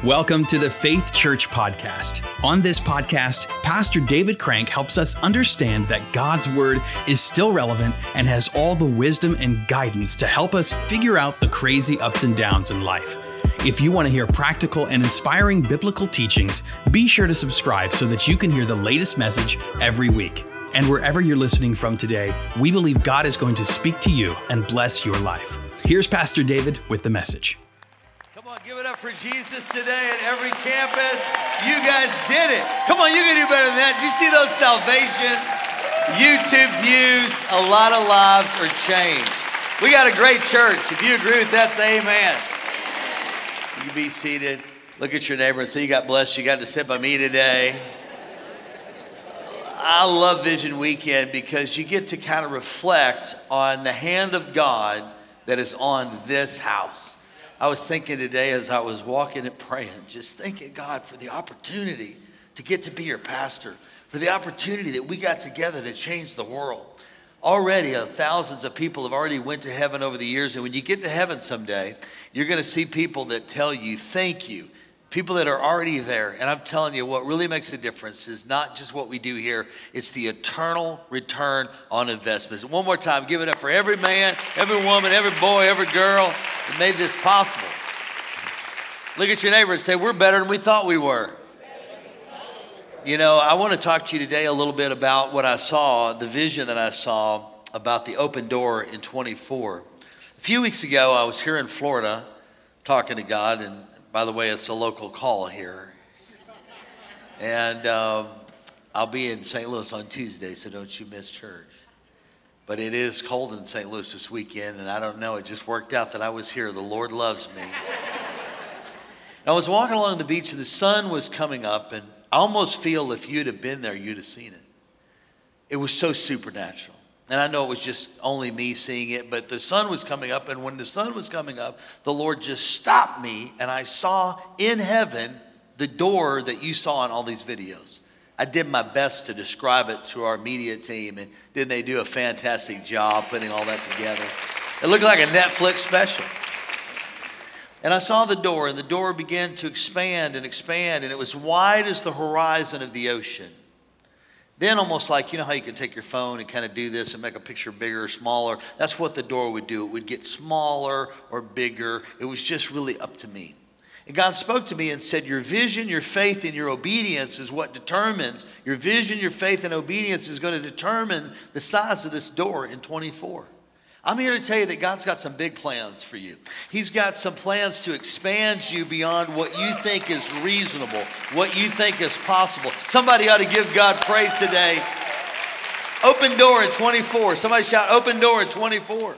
Welcome to the Faith Church Podcast. On this podcast, Pastor David Crank helps us understand that God's Word is still relevant and has all the wisdom and guidance to help us figure out the crazy ups and downs in life. If you want to hear practical and inspiring biblical teachings, be sure to subscribe so that you can hear the latest message every week. And wherever you're listening from today, we believe God is going to speak to you and bless your life. Here's Pastor David with the message. Come on, give it up for Jesus today at every campus. You guys did it. Come on, you can do better than that. Do you see those salvations? YouTube views, a lot of lives are changed. We got a great church. If you agree with that, say amen. You can be seated. Look at your neighbor and say, you got blessed. You got to sit by me today. I love Vision Weekend because you get to kind of reflect on the hand of God that is on this house. I was thinking today as I was walking and praying, just thanking God for the opportunity to get to be your pastor, for the opportunity that we got together to change the world. Already thousands of people have already went to heaven over the years, and when you get to heaven someday, you're going to see people that tell you thank you, people that are already there. And I'm telling you, what really makes a difference is not just what we do here, it's the eternal return on investments. One more time, give it up for every man, every woman, every boy, every girl that made this possible. Look at your neighbor and say, we're better than we thought we were. You know, I want to talk to you today a little bit about what I saw, the vision that I saw about the open door in 24. A few weeks ago, I was here in Florida talking to God, and by the way, it's a local call here. And I'll be in St. Louis on Tuesday, so don't you miss church. But it is cold in St. Louis this weekend, and I don't know, it just worked out that I was here. The Lord loves me. And I was walking along the beach, and the sun was coming up, and I almost feel if you'd have been there, you'd have seen it. It was so supernatural. And I know it was just only me seeing it, but the sun was coming up, and when the sun was coming up, the Lord just stopped me, and I saw in heaven the door that you saw in all these videos. I did my best to describe it to our media team, and didn't they do a fantastic job putting all that together? It looked like a Netflix special. And I saw the door, and the door began to expand, and it was wide as the horizon of the ocean. Then almost like, you know how you can take your phone and kind of do this and make a picture bigger or smaller? That's what the door would do. It would get smaller or bigger. It was just really up to me. And God spoke to me and said, your vision, your faith, and your obedience is what determines, your vision, your faith, and obedience is going to determine the size of this door in 24. I'm here to tell you that God's got some big plans for you. He's got some plans to expand you beyond what you think is reasonable, what you think is possible. Somebody ought to give God praise today. Open door in 24. Somebody shout, open door in 24.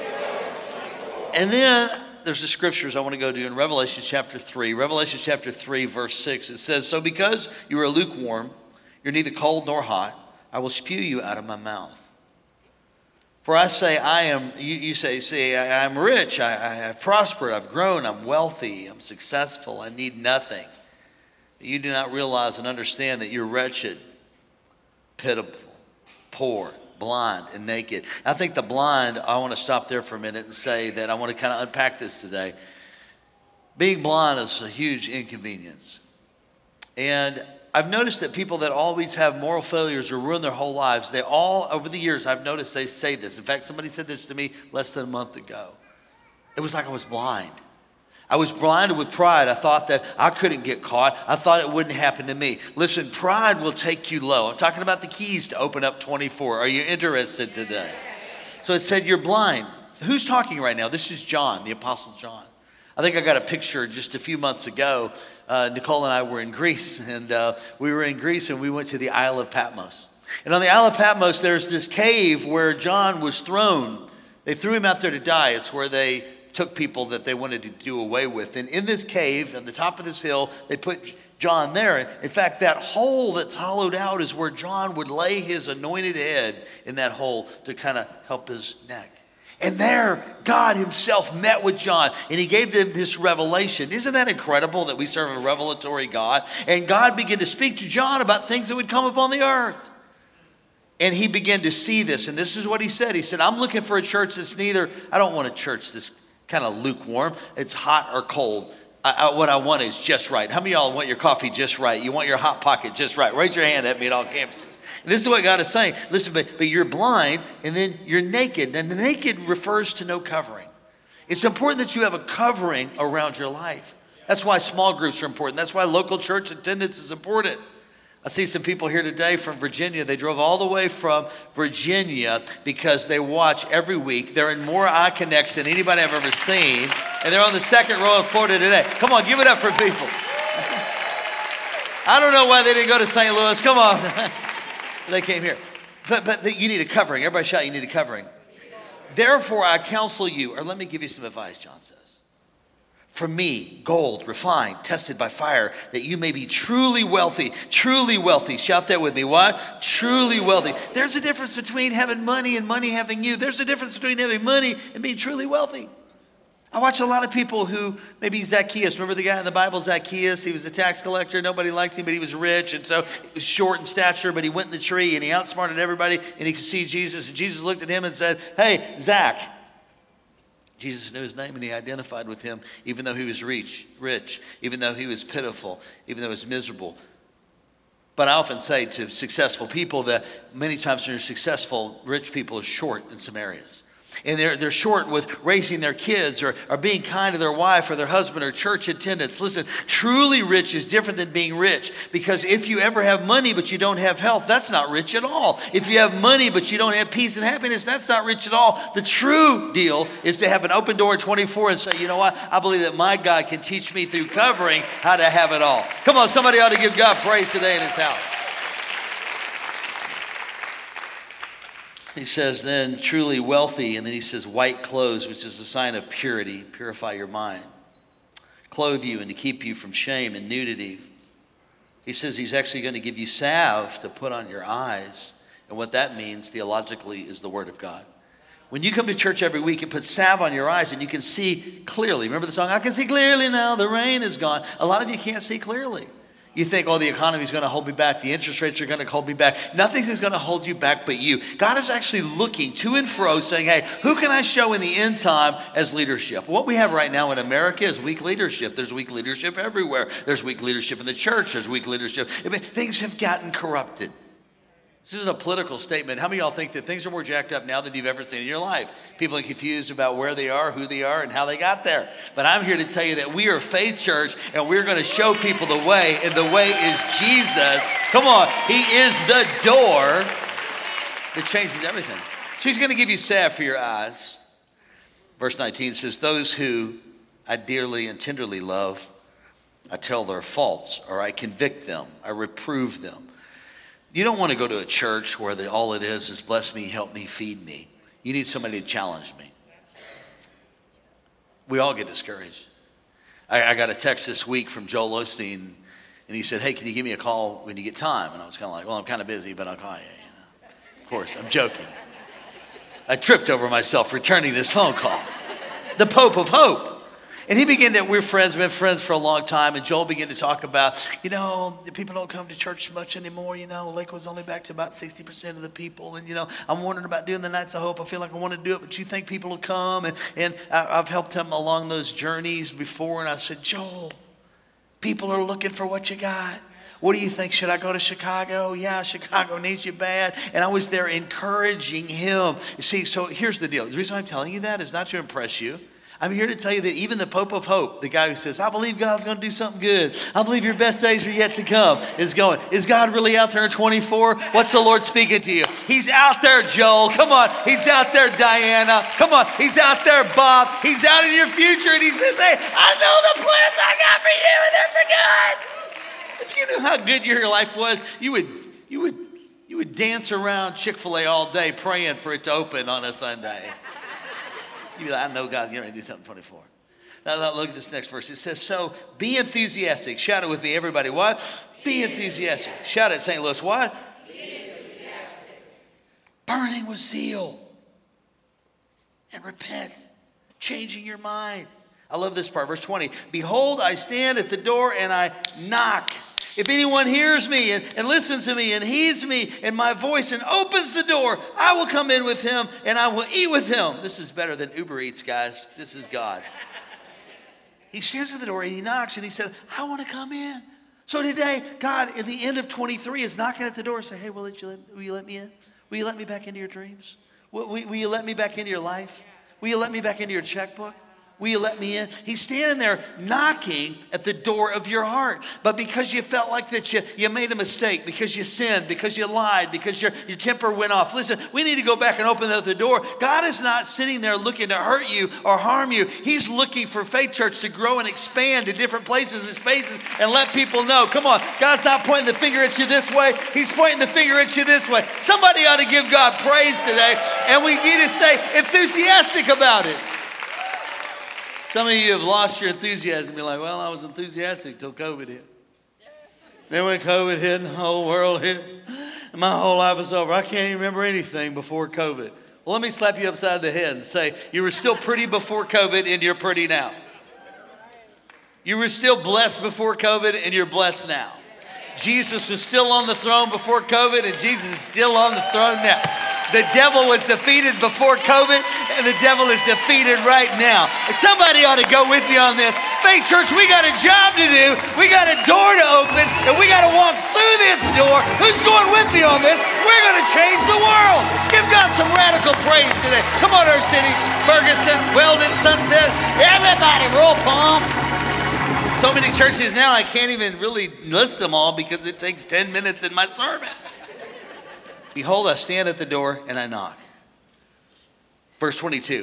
And then there's the scriptures I want to go to in Revelation chapter 3. Revelation chapter 3, verse 6. It says, so because you are lukewarm, you're neither cold nor hot, I will spew you out of my mouth. For I say, you say, I'm rich, I have prospered, I've grown, I'm wealthy, I'm successful, I need nothing. You do not realize and understand that you're wretched, pitiful, poor, blind, and naked. I think the blind, I want to stop there for a minute and say that I want to kind of unpack this today. Being blind is a huge inconvenience. And I've noticed that people that always have moral failures or ruin their whole lives, they all, over the years, I've noticed they say this. In fact, somebody said this to me less than a month ago. It was like I was blind. I was blinded with pride. I thought that I couldn't get caught. I thought it wouldn't happen to me. Listen, pride will take you low. I'm talking about the keys to open up 24. Are you interested today? So it said, you're blind. Who's talking right now? This is John, the Apostle John. I think I got a picture just a few months ago. Nicole and I were in Greece, and we were in Greece, and we went to the Isle of Patmos. And on the Isle of Patmos, there's this cave where John was thrown. They threw him out there to die. It's where they took people that they wanted to do away with. And in this cave, on the top of this hill, they put John there. In fact, that hole that's hollowed out is where John would lay his anointed head in that hole to kind of help his neck. And there, God himself met with John, and he gave them this revelation. Isn't that incredible that we serve a revelatory God? And God began to speak to John about things that would come upon the earth. And he began to see this, and this is what he said. He said, I'm looking for a church that's I don't want a church that's kind of lukewarm. It's hot or cold. what I want is just right. How many of y'all want your coffee just right? You want your Hot Pocket just right? Raise your hand at me at all campuses. And this is what God is saying. Listen, but you're blind and then you're naked. And the naked refers to no covering. It's important that you have a covering around your life. That's why small groups are important. That's why local church attendance is important. I see some people here today from Virginia. They drove all the way from Virginia because they watch every week. They're in more eye connects than anybody I've ever seen. And they're on the second row of Florida today. Come on, give it up for people. I don't know why they didn't go to St. Louis. Come on. They came here. But you need a covering. Everybody shout, you need a covering. Therefore, I counsel you, or let me give you some advice, John says. From me, gold, refined, tested by fire, that you may be truly wealthy. Truly wealthy. Shout that with me. What? Truly wealthy. There's a difference between having money and money having you. There's a difference between having money and being truly wealthy. I watch a lot of people who, maybe Zacchaeus. Remember the guy in the Bible, Zacchaeus? He was a tax collector. Nobody liked him, but he was rich. And so he was short in stature, but he went in the tree and he outsmarted everybody and he could see Jesus. And Jesus looked at him and said, hey, Zach. Jesus knew his name and he identified with him, even though he was rich, even though he was pitiful, even though he was miserable. But I often say to successful people that many times when you're successful, rich people are short in some areas. And they're short with raising their kids or being kind to their wife or their husband or church attendance. Listen, truly rich is different than being rich, because if you ever have money but you don't have health, that's not rich at all. If you have money but you don't have peace and happiness, that's not rich at all. The true deal is to have an open door at 24 and say, you know what? I believe that my God can teach me through covering how to have it all. Come on, somebody ought to give God praise today in his house. He says then truly wealthy, and then he says white clothes, which is a sign of purity. Purify your mind. Clothe you and to keep you from shame and nudity. He says he's actually going to give you salve to put on your eyes. And what that means theologically is the word of God. When you come to church every week, it puts salve on your eyes and you can see clearly. Remember the song, I can see clearly now, the rain is gone. A lot of you can't see clearly. You think, oh, the economy is going to hold me back. The interest rates are going to hold me back. Nothing is going to hold you back but you. God is actually looking to and fro saying, hey, who can I show in the end time as leadership? What we have right now in America is weak leadership. There's weak leadership everywhere. There's weak leadership in the church. There's weak leadership. I mean, things have gotten corrupted. This isn't a political statement. How many of y'all think that things are more jacked up now than you've ever seen in your life? People are confused about where they are, who they are, and how they got there. But I'm here to tell you that we are Faith Church, and we're going to show people the way, and the way is Jesus. Come on. He is the door that changes everything. So he's going to give you salve for your eyes. Verse 19 says, those who I dearly and tenderly love, I tell their faults, or I convict them, I reprove them. You don't want to go to a church where all it is bless me, help me, feed me. You need somebody to challenge me. We all get discouraged. I got a text this week from Joel Osteen, and he said, hey, can you give me a call when you get time? And I was kind of like, well, I'm kind of busy, but I'll call you. Of course, I'm joking. I tripped over myself returning this phone call. The Pope of Hope. And he began that we're friends, we've been friends for a long time. And Joel began to talk about, people don't come to church much anymore. Lakewood's only back to about 60% of the people. And, I'm wondering about doing the Nights of Hope. I feel like I want to do it, but you think people will come? And I've helped him along those journeys before. And I said, Joel, people are looking for what you got. What do you think? Should I go to Chicago? Yeah, Chicago needs you bad. And I was there encouraging him. You see, so here's the deal. The reason I'm telling you that is not to impress you. I'm here to tell you that even the Pope of Hope, the guy who says, I believe God's going to do something good. I believe your best days are yet to come, is going, is God really out there in 24? What's the Lord speaking to you? He's out there, Joel. Come on. He's out there, Diana. Come on. He's out there, Bob. He's out in your future. And he says, hey, I know the plans I got for you, and they're for good. If you knew how good your life was, you would dance around Chick-fil-A all day praying for it to open on a Sunday. You'd be like, I know God, you're going to do something 24. Now, look at this next verse. It says, so be enthusiastic. Shout it with me, everybody. What? Be enthusiastic. Shout it, St. Louis. What? Be enthusiastic. Burning with zeal. And repent. Changing your mind. I love this part. Verse 20. Behold, I stand at the door and I knock. If anyone hears me and listens to me and heeds me and my voice and opens the door, I will come in with him and I will eat with him. This is better than Uber Eats, guys. This is God. He stands at the door and he knocks and he said, I want to come in. So today, God, at the end of 23, is knocking at the door and say, hey, will you let me in? Will you let me back into your dreams? Will you let me back into your life? Will you let me back into your checkbook? Will you let me in? He's standing there knocking at the door of your heart. But because you felt like that you made a mistake, because you sinned, because you lied, because your temper went off. Listen, we need to go back and open up the door. God is not sitting there looking to hurt you or harm you. He's looking for Faith Church to grow and expand to different places and spaces and let people know. Come on, God's not pointing the finger at you this way. He's pointing the finger at you this way. Somebody ought to give God praise today, and we need to stay enthusiastic about it. Some of you have lost your enthusiasm. You're like, well, I was enthusiastic until COVID hit. Then when COVID hit and the whole world hit, and my whole life was over. I can't even remember anything before COVID. Well, let me slap you upside the head and say, you were still pretty before COVID and you're pretty now. You were still blessed before COVID and you're blessed now. Jesus was still on the throne before COVID and Jesus is still on the throne now. The devil was defeated before COVID, and the devil is defeated right now. And somebody ought to go with me on this. Faith Church, we got a job to do. We got a door to open, and we got to walk through this door. Who's going with me on this? We're going to change the world. Give God some radical praise today. Come on, Earth City, Ferguson, Weldon, Sunset. Everybody, roll palm. So many churches now, I can't even really list them all because it takes 10 minutes in my sermon. Behold, I stand at the door and I knock. Verse 22.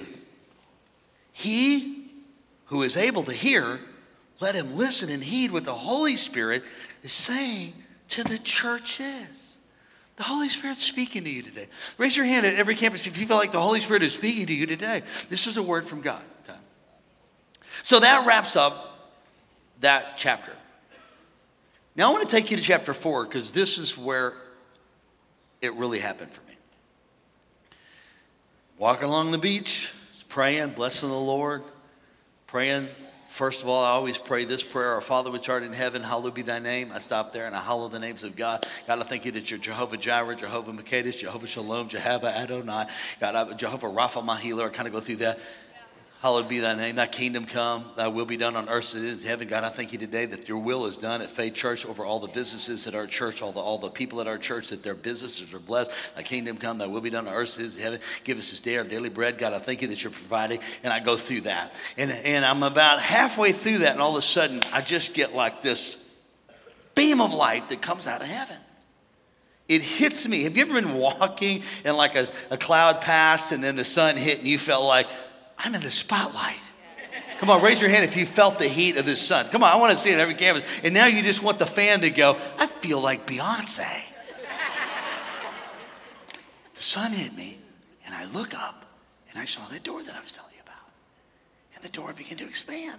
He who is able to hear, let him listen and heed what the Holy Spirit is saying to the churches. The Holy Spirit's speaking to you today. Raise your hand at every campus if you feel like the Holy Spirit is speaking to you today. This is a word from God. Okay. So that wraps up that chapter. Now I want to take you to chapter 4 because this is where it really happened for me. Walking along the beach, praying, blessing the Lord, praying. First of all, I always pray this prayer: Our Father which art in heaven, hallowed be thy name. I stop there and I hallow the names of God. God, I thank you that you're Jehovah Jireh, Jehovah Makadesh, Jehovah Shalom, Jehovah Adonai. God, Jehovah Rapha, my healer. I kind of go through that. Hallowed be thy name, thy kingdom come, thy will be done on earth as it is in heaven. God, I thank you today that your will is done at Faith Church over all the businesses at our church, all the people at our church, that their businesses are blessed. Thy kingdom come, thy will be done on earth as it is in heaven. Give us this day our daily bread. God, I thank you that you're providing. And I go through that. And I'm about halfway through that, and all of a sudden, I just get like this beam of light that comes out of heaven. It hits me. Have you ever been walking and like a cloud passed and then the sun hit and you felt like, I'm in the spotlight. Come on, raise your hand if you felt the heat of the sun. Come on, I want to see it on every campus. And now you just want the fan to go, I feel like Beyonce. The sun hit me, and I look up, and I saw that door that I was telling you about. And the door began to expand.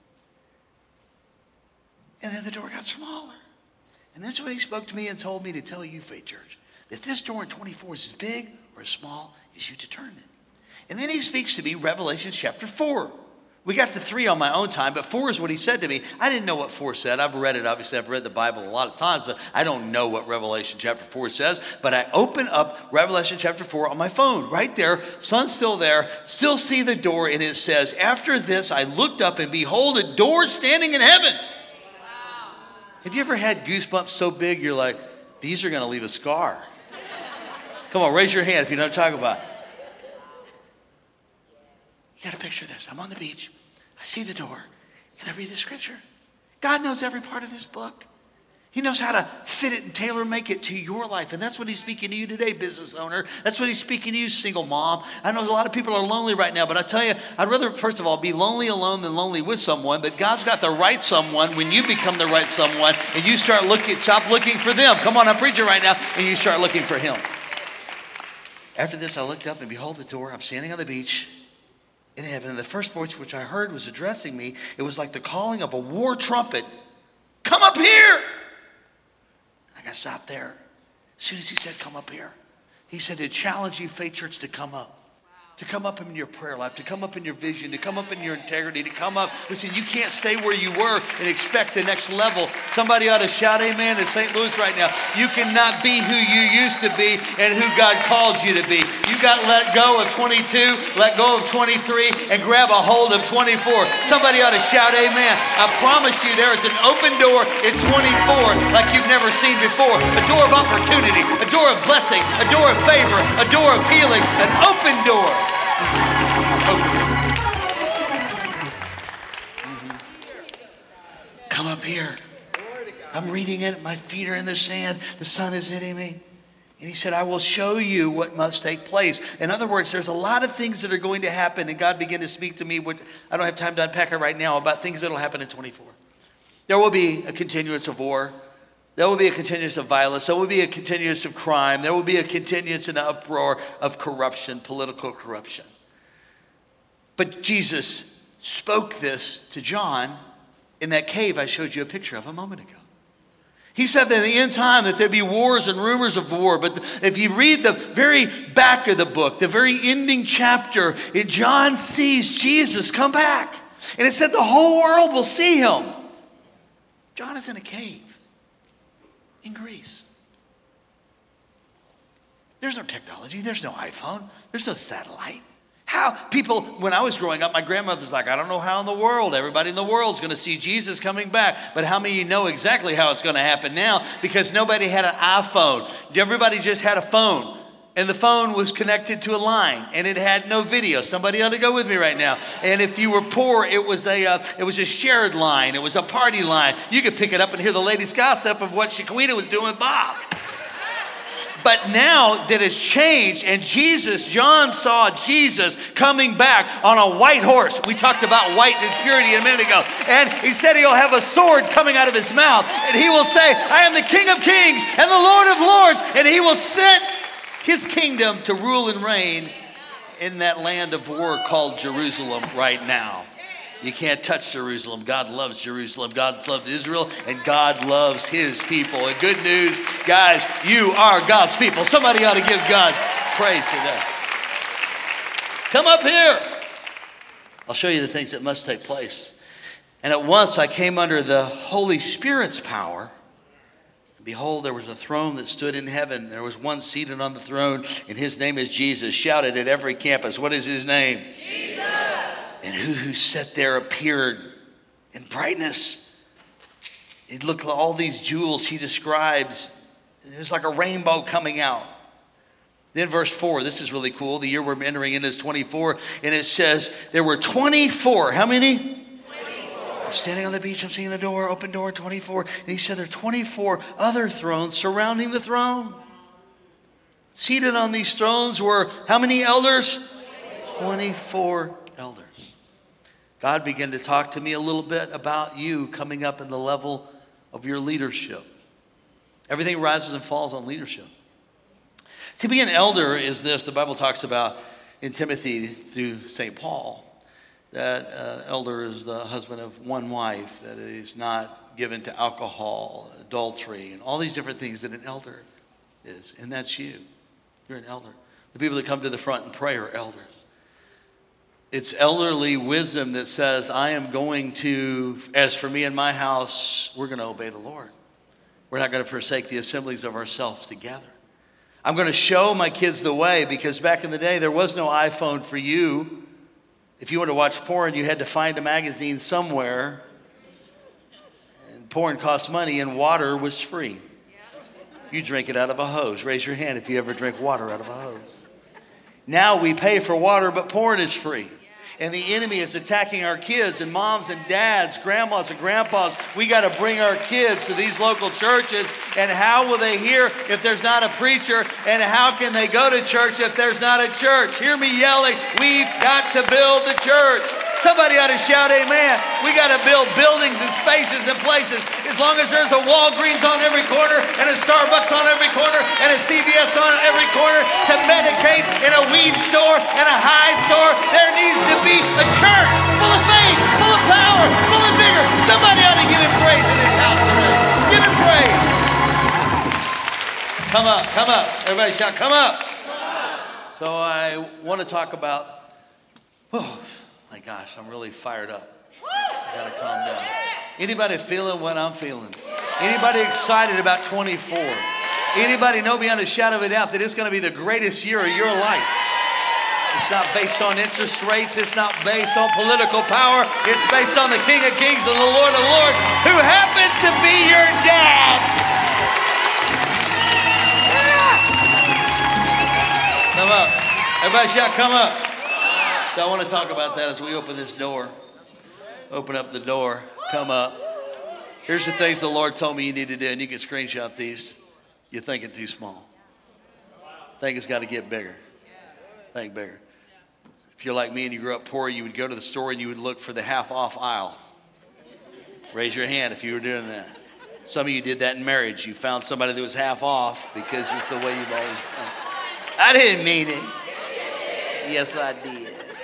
And then the door got smaller. And this is what he spoke to me and told me to tell you, Faith Church, that this door in 24 is as big or as small as you determine it. And then he speaks to me, Revelation chapter 4. We got to 3 on my own time, but 4 is what he said to me. I didn't know what 4 said. I've read it. Obviously, I've read the Bible a lot of times, but I don't know what Revelation chapter 4 says. But I open up Revelation chapter 4 on my phone. Right there, sun's still there, still see the door, and it says, after this I looked up, and behold, a door standing in heaven. Wow. Have you ever had goosebumps so big you're like, these are going to leave a scar? Come on, raise your hand if you know what I'm talking about. You got to picture this. I'm on the beach. I see the door, and I read the scripture. God knows every part of this book. He knows how to fit it and tailor-make it to your life. And that's what he's speaking to you today, business owner. That's what he's speaking to you, single mom. I know a lot of people are lonely right now, but I tell you, I'd rather, first of all, be lonely alone than lonely with someone. But God's got the right someone when you become the right someone and you stop looking for them. Come on, I'm preaching right now, and you start looking for him. After this, I looked up, and behold the door. I'm standing on the beach in heaven, and the first voice which I heard was addressing me. It was like the calling of a war trumpet. Come up here! I got stopped there. As soon as he said, come up here, he said to challenge you, Faith Church, to come up. Wow. to come up in your prayer life, to come up in your vision, to come up in your integrity, to come up. Listen, you can't stay where you were and expect the next level. Somebody ought to shout amen in St. Louis right now. You cannot be who you used to be and who God called you to be. You got to let go of 22, let go of 23, and grab a hold of 24. Somebody ought to shout amen. I promise you there is an open door in 24 like you've never seen before. A door of opportunity, a door of blessing, a door of favor, a door of healing, an open door. It's open. Come up here. I'm reading it. My feet are in the sand. The sun is hitting me. And he said, I will show you what must take place. In other words, there's a lot of things that are going to happen. And God began to speak to me. I don't have time to unpack it right now about things that will happen in 24. There will be a continuance of war. There will be a continuance of violence. There will be a continuance of crime. There will be a continuance and uproar of corruption, political corruption. But Jesus spoke this to John in that cave I showed you a picture of a moment ago. He said that in the end time that there'd be wars and rumors of war. But if you read the very back of the book, the very ending chapter, John sees Jesus come back. And it said the whole world will see him. John is in a cave in Greece. There's no technology. There's no iPhone. There's no satellite. How people, when I was growing up, my grandmother's like, I don't know how in the world, everybody in the world is going to see Jesus coming back. But how many of you know exactly how it's going to happen now? Because nobody had an iPhone. Everybody just had a phone. And the phone was connected to a line, and it had no video. Somebody ought to go with me right now. And if you were poor, it was a shared line. It was a party line. You could pick it up and hear the ladies gossip of what Shaquita was doing with Bob. But now that it's changed, and John saw Jesus coming back on a white horse. We talked about white and its purity a minute ago. And he said he'll have a sword coming out of his mouth. And he will say, I am the King of Kings and the Lord of Lords. And he will set his kingdom to rule and reign in that land of war called Jerusalem right now. You can't touch Jerusalem. God loves Jerusalem. God loves Israel, and God loves his people. And good news, guys, you are God's people. Somebody ought to give God praise today. Come up here. I'll show you the things that must take place. And at once I came under the Holy Spirit's power. And behold, there was a throne that stood in heaven. There was one seated on the throne, and his name is Jesus. Shouted at every campus. What is his name? Jesus. And who sat there appeared in brightness. He looked at all these jewels he describes. It was like a rainbow coming out. Then verse 4, this is really cool. The year we're entering in is 24. And it says there were 24. How many? 24. I'm standing on the beach. I'm seeing the door, open door, 24. And he said there are 24 other thrones surrounding the throne. Seated on these thrones were how many elders? 24 elders. God began to talk to me a little bit about you coming up in the level of your leadership. Everything rises and falls on leadership. To be an elder is this. The Bible talks about in Timothy through St. Paul that elder is the husband of one wife, that is not given to alcohol, adultery, and all these different things that an elder is. And that's you. You're an elder. The people that come to the front and pray are elders. It's elderly wisdom that says, I am going to, as for me and my house, we're going to obey the Lord. We're not going to forsake the assemblies of ourselves together. I'm going to show my kids the way, because back in the day, there was no iPhone for you. If you wanted to watch porn, you had to find a magazine somewhere. And porn cost money, and water was free. You drink it out of a hose. Raise your hand if you ever drink water out of a hose. Now we pay for water, but porn is free. And the enemy is attacking our kids, and moms and dads, grandmas and grandpas. We got to bring our kids to these local churches. And how will they hear if there's not a preacher? And how can they go to church if there's not a church? Hear me yelling, we've got to build the church. Somebody ought to shout amen. We got to build buildings and spaces and places. As long as there's a Walgreens on every corner and a Starbucks on every corner and a CVS on every corner to medicate in a weed store and a high store, there needs to be a church full of faith, full of power, full of vigor. Somebody ought to give him praise in his house today. Give him praise. Come up, come up. Everybody shout, come up. So I want to talk about Oh, my gosh, I'm really fired up. I gotta calm down. Anybody feeling what I'm feeling? Anybody excited about 24? Anybody know beyond a shadow of a doubt that it's gonna be the greatest year of your life? It's not based on interest rates. It's not based on political power. It's based on the King of Kings and the Lord of Lords, who happens to be your dad. Yeah. Come up. Everybody shout, come up. So I want to talk about that as we open this door. Open up the door. Come up. Here's the things the Lord told me you need to do, and you can screenshot these. You're thinking too small. Think it's got to get bigger. Think bigger. If you're like me and you grew up poor, you would go to the store and you would look for the half off aisle. Raise your hand if you were doing that. Some of you did that in marriage. You found somebody that was half off because it's the way you've always done it. I didn't mean it. Yes, I did.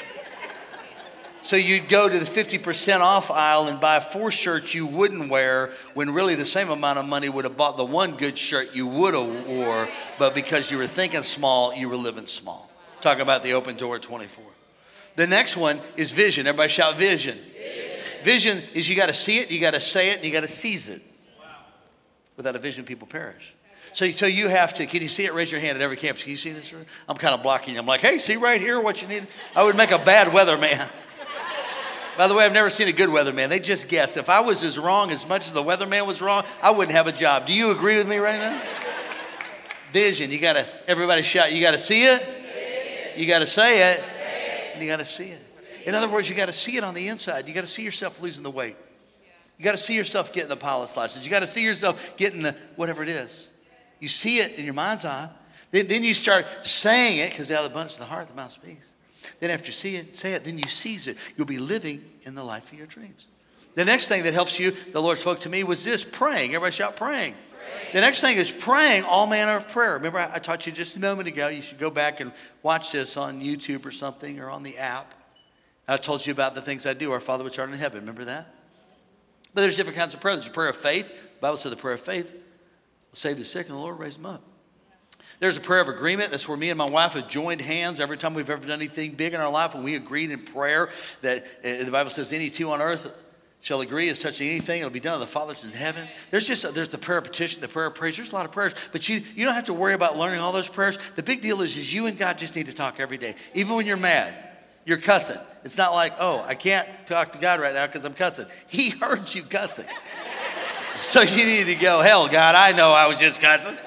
So you'd go to the 50% off aisle and buy 4 shirts you wouldn't wear when really the same amount of money would have bought the one good shirt you would have wore, but because you were thinking small, you were living small. Talking about the open door at 24. The next one is vision. Everybody shout vision. Vision is you got to see it, you got to say it, and you got to seize it. Without a vision, people perish. So you have to, can you see it? Raise your hand at every campus. Can you see this? I'm kind of blocking you. I'm like, hey, see right here what you need? I would make a bad weatherman. By the way, I've never seen a good weatherman. They just guess. If I was as wrong as much as the weatherman was wrong, I wouldn't have a job. Do you agree with me right now? Vision. You got to, everybody shout, you got to see it, you got to say it, and you got to see it. In other words, you got to see it on the inside. You got to see yourself losing the weight. You got to see yourself getting the pilot's license. You got to see yourself getting the whatever it is. You see it in your mind's eye. Then you start saying it, because out of the abundance of the heart, the mouth speaks. Then after you see it, say it, then you seize it. You'll be living in the life of your dreams. The next thing that helps you, the Lord spoke to me, was this, praying. Everybody shout praying. The next thing is praying all manner of prayer. Remember, I taught you just a moment ago. You should go back and watch this on YouTube or something or on the app. I told you about the things I do. Our Father which art in heaven. Remember that? But there's different kinds of prayer. There's a prayer of faith. The Bible said the prayer of faith will save the sick and the Lord raise them up. There's a prayer of agreement. That's where me and my wife have joined hands every time we've ever done anything big in our life. When we agreed in prayer that the Bible says any two on earth shall agree as touching anything, it'll be done of the Father's in heaven. There's the prayer of petition, the prayer of praise. There's a lot of prayers, but you don't have to worry about learning all those prayers. The big deal is you and God just need to talk every day. Even when you're mad, you're cussing. It's not like, oh, I can't talk to God right now because I'm cussing. He heard you cussing. So you need to go, hell, God, I know I was just cussing.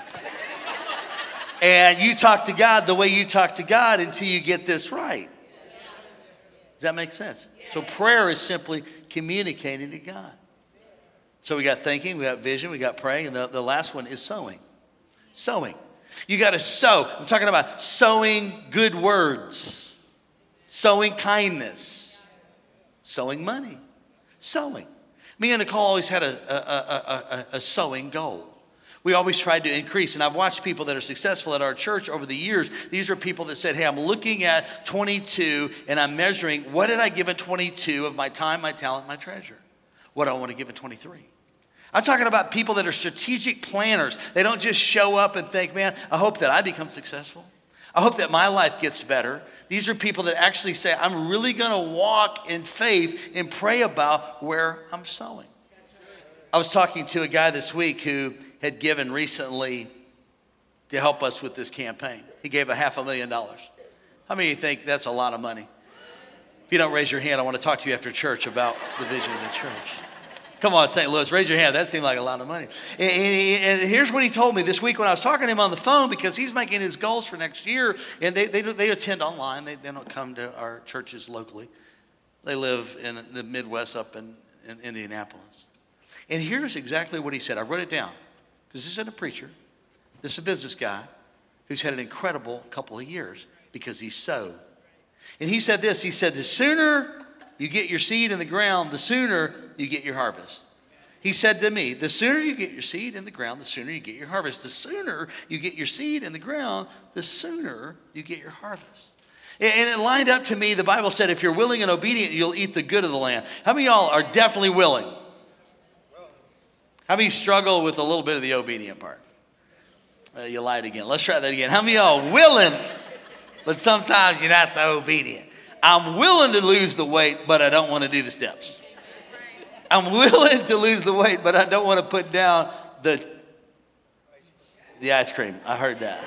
And you talk to God the way you talk to God until you get this right. Does that make sense? So prayer is simply communicating to God. So we got thinking, we got vision, we got praying, and the last one is sowing. Sowing. You got to sow. I'm talking about sowing good words, sowing kindness, sowing money, sowing. Me and Nicole always had a sowing goal. We always tried to increase, and I've watched people that are successful at our church over the years. These are people that said, hey, I'm looking at 22, and I'm measuring, what did I give in 22 of my time, my talent, my treasure? What do I want to give in 23? I'm talking about people that are strategic planners. They don't just show up and think, man, I hope that I become successful. I hope that my life gets better. These are people that actually say, I'm really going to walk in faith and pray about where I'm sowing. I was talking to a guy this week who had given recently to help us with this campaign. He gave $500,000. How many of you think that's a lot of money? If you don't raise your hand, I want to talk to you after church about the vision of the church. Come on, St. Louis, raise your hand. That seemed like a lot of money. And here's what he told me this week when I was talking to him on the phone, because he's making his goals for next year, and they attend online. They don't come to our churches locally. They live in the Midwest up in Indianapolis. And here's exactly what he said. I wrote it down because this isn't a preacher. This is a business guy who's had an incredible couple of years because he sowed. And he said this. He said, the sooner you get your seed in the ground, the sooner you get your harvest. He said to me, the sooner you get your seed in the ground, the sooner you get your harvest. The sooner you get your seed in the ground, the sooner you get your harvest. And it lined up to me. The Bible said, if you're willing and obedient, you'll eat the good of the land. How many of y'all are definitely willing? How many struggle with a little bit of the obedient part? You lied again. Let's try that again. How many of y'all willing, but sometimes you're not so obedient? I'm willing to lose the weight, but I don't want to do the steps. I'm willing to lose the weight, but I don't want to put down the ice cream. I heard that.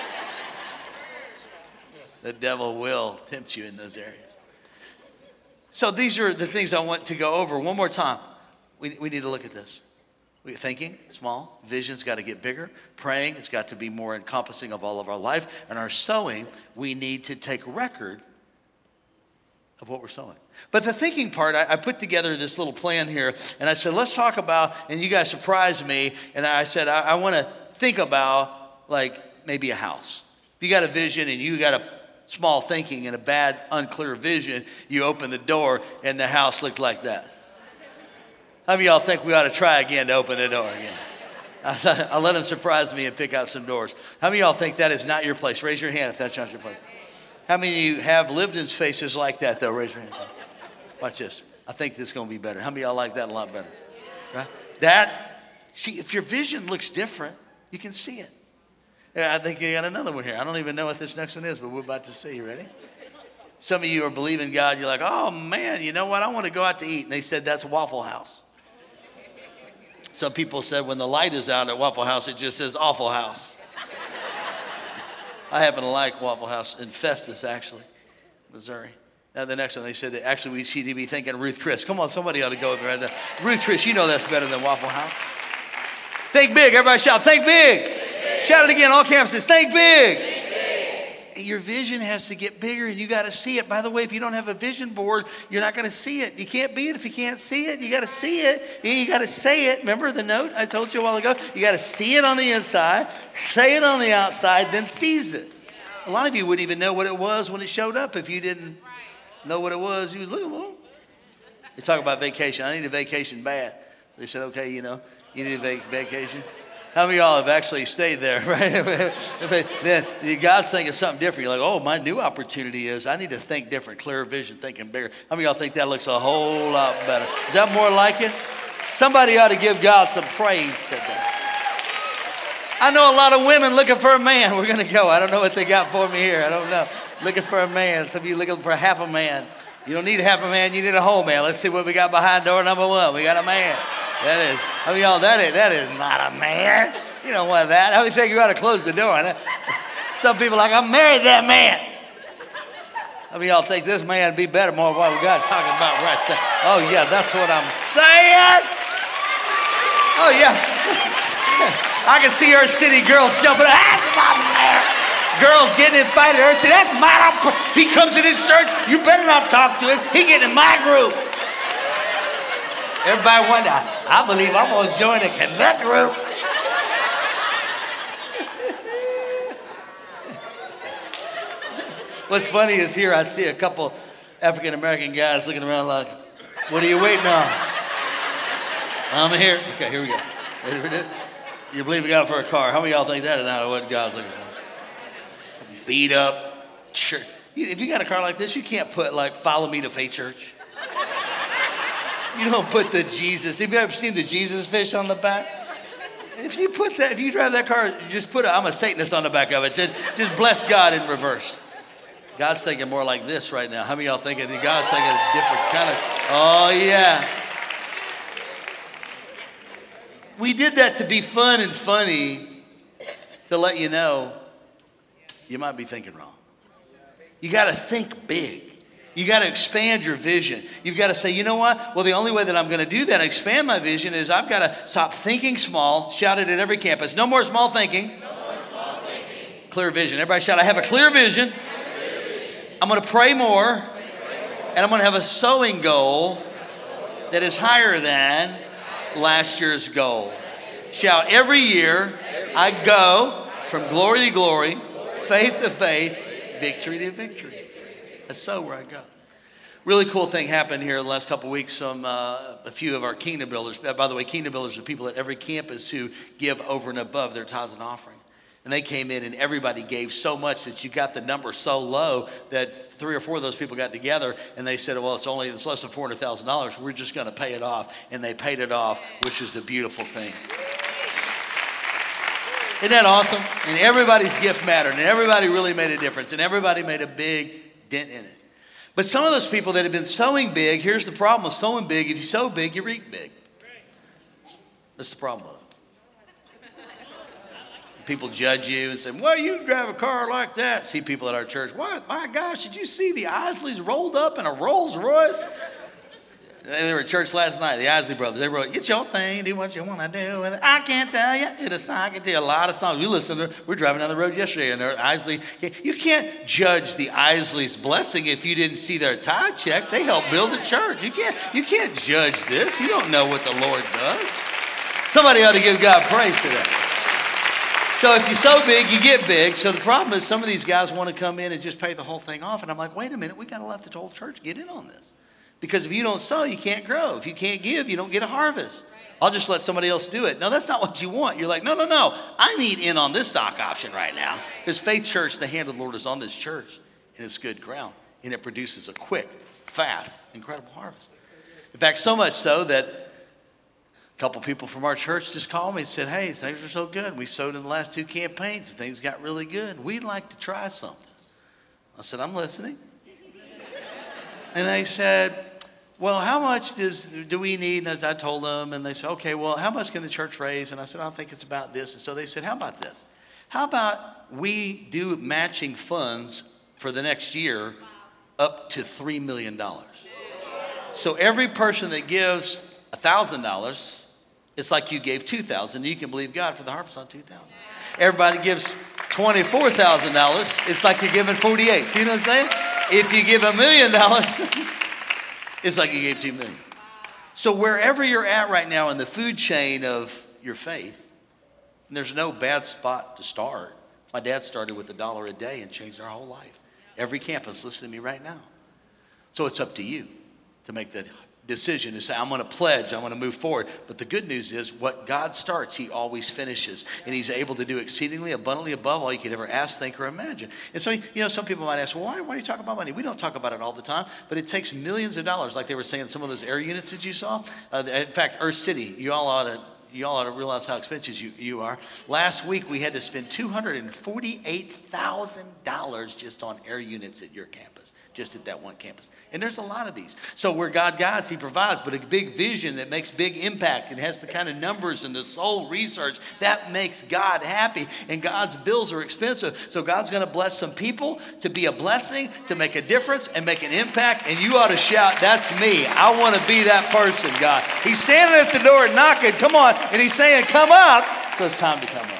The devil will tempt you in those areas. So these are the things I want to go over one more time. We need to look at this. We're thinking small. Vision's got to get bigger. Praying, it's got to be more encompassing of all of our life. And our sowing, we need to take record of what we're sowing. But the thinking part, I put together this little plan here. And I said, let's talk about, and you guys surprised me. And I said, I want to think about like maybe a house. If you got a vision and you got a small thinking and a bad, unclear vision, you open the door and the house looked like that. How many of y'all think we ought to try again to open the door again? I'll let them surprise me and pick out some doors. How many of y'all think that is not your place? Raise your hand if that's not your place. How many of you have lived in spaces like that, though? Raise your hand. Watch this. I think this is going to be better. How many of y'all like that a lot better? Right? See, if your vision looks different, you can see it. Yeah, I think you got another one here. I don't even know what this next one is, but we're about to see. You ready? Some of you are believing God. You're like, oh, man, you know what? I want to go out to eat. And they said, that's Waffle House. Some people said when the light is out at Waffle House, it just says Awful House. I happen to like Waffle House in Festus, actually, Missouri. Now, the next one, they said that actually we should be thinking Ruth Chris. Come on, somebody ought to go with me right there. Ruth Chris, you know that's better than Waffle House. Think big. Everybody shout, think big. Think big. Shout it again, all campuses. Think big. Think big. Your vision has to get bigger, and you got to see it. By the way, if you don't have a vision board, you're not going to see it. You can't be it if you can't see it. You got to see it. You got to say it. Remember the note I told you a while ago? You got to see it on the inside, say it on the outside, then seize it. A lot of you wouldn't even know what it was when it showed up if you didn't know what it was. You was looking for it. They talk about vacation. I need a vacation bad. So they said, okay, you need a vacation. How many of y'all have actually stayed there, right? Then God's thinking something different. You're like, oh, my new opportunity is I need to think different, clearer vision, thinking bigger. How many of y'all think that looks a whole lot better? Is that more like it? Somebody ought to give God some praise today. I know a lot of women looking for a man. We're going to go. I don't know what they got for me here. I don't know. Looking for a man. Some of you looking for half a man. You don't need half a man. You need a whole man. Let's see what we got behind door number 1. We got a man. That is, how many of y'all, that is not a man. You don't want that. How many think you ought to close the door? Some people are like, I'm married to that man. How many of y'all think this man would be better more than what we got talking about right there? Oh, yeah, that's what I'm saying. Oh, yeah. I can see our city girls jumping. That's my man. Girls getting invited. Her city, that's mine. If he comes to this church, you better not talk to him. He getting in my group. Everybody wonder, I believe I'm going to join a connect group. What's funny is here I see a couple African-American guys looking around like, what are you waiting on? I'm here. Okay, here we go. Ready for this? You believe in God for a car. How many of y'all think that is not what God's looking for? Beat up church. If you got a car like this, you can't put like, follow me to Faith Church. You don't put the Jesus. Have you ever seen the Jesus fish on the back? If you put that, if you drive that car, you just put I'm a Satanist on the back of it. Just bless God in reverse. God's thinking more like this right now. How many of y'all thinking God's thinking a different kind of, oh yeah. We did that to be fun and funny to let you know you might be thinking wrong. You got to think big. You got to expand your vision. You've got to say, you know what? Well, the only way that I'm going to do that, expand my vision, is I've got to stop thinking small. Shout it at every campus. No more small thinking. No more small thinking. Clear vision. Everybody shout, I have a clear vision. I'm going to pray more. And I'm going to have a sowing goal that is higher than last year's goal. Shout, every year I go from glory to glory, faith to faith, victory to victory. That's so where I go. Really cool thing happened here in the last couple of weeks. A few of our kingdom builders, by the way, kingdom builders are people at every campus who give over and above their tithes and offering. And they came in and everybody gave so much that you got the number so low that 3 or 4 of those people got together and they said, well, it's less than $400,000. We're just going to pay it off. And they paid it off, which is a beautiful thing. Isn't that awesome? And everybody's gift mattered and everybody really made a difference and everybody made a big dent in it. But some of those people that have been sowing big, here's the problem with sowing big. If you sow big, you reap big. That's the problem with it. People judge you and say, well, you drive a car like that. See people at our church, what? My gosh, did you see the Isleys rolled up in a Rolls Royce? They were at church last night, the Isley brothers. They wrote, get your thing, do what you want to do with it. I can't tell you. I can tell you a lot of songs. We listened to, we're driving down the road yesterday, and they're Isley. You can't judge the Isleys' blessing if you didn't see their tithe check. They helped build the church. You can't judge this. You don't know what the Lord does. Somebody ought to give God praise today. So if you sow big, you get big. So the problem is some of these guys want to come in and just pay the whole thing off. And I'm like, wait a minute, we got to let the whole church get in on this. Because if you don't sow, you can't grow. If you can't give, you don't get a harvest. I'll just let somebody else do it. No, that's not what you want. You're like, no. I need in on this stock option right now. Because Faith Church, the hand of the Lord is on this church. And it's good ground. And it produces a quick, fast, incredible harvest. In fact, so much so that a couple people from our church just called me and said, hey, things are so good. We sowed in the last 2 campaigns. And things got really good. We'd like to try something. I said, I'm listening. And they said, well, how much do we need? And as I told them, and they said, okay, well, how much can the church raise? And I said, I think it's about this. And so they said, how about this? How about we do matching funds for the next year up to $3 million? So every person that gives $1,000, it's like you gave $2,000. You can believe God for the harvest on $2,000. Everybody gives $24,000. It's like you're giving 48. See what I'm saying? If you give $1 million, it's like you gave $2 million. So wherever you're at right now in the food chain of your faith, there's no bad spot to start. My dad started with $1 a day and changed our whole life. Every campus, listen to me right now. So it's up to you to make that decision and say, I'm going to pledge, I'm going to move forward. But the good news is what God starts, he always finishes. And he's able to do exceedingly abundantly above all you could ever ask, think, or imagine. And so, some people might ask, well, why do you talk about money? We don't talk about it all the time, but it takes millions of dollars, like they were saying, some of those air units that you saw. In fact, Earth City, you all ought to realize how expensive you are. Last week, we had to spend $248,000 just on air units at your campus, just at that one campus. And there's a lot of these. So where God guides, he provides, but a big vision that makes big impact and has the kind of numbers and the soul research, that makes God happy. And God's bills are expensive. So God's going to bless some people to be a blessing, to make a difference and make an impact. And you ought to shout, that's me. I want to be that person, God. He's standing at the door knocking, come on. And he's saying, come up. So it's time to come up.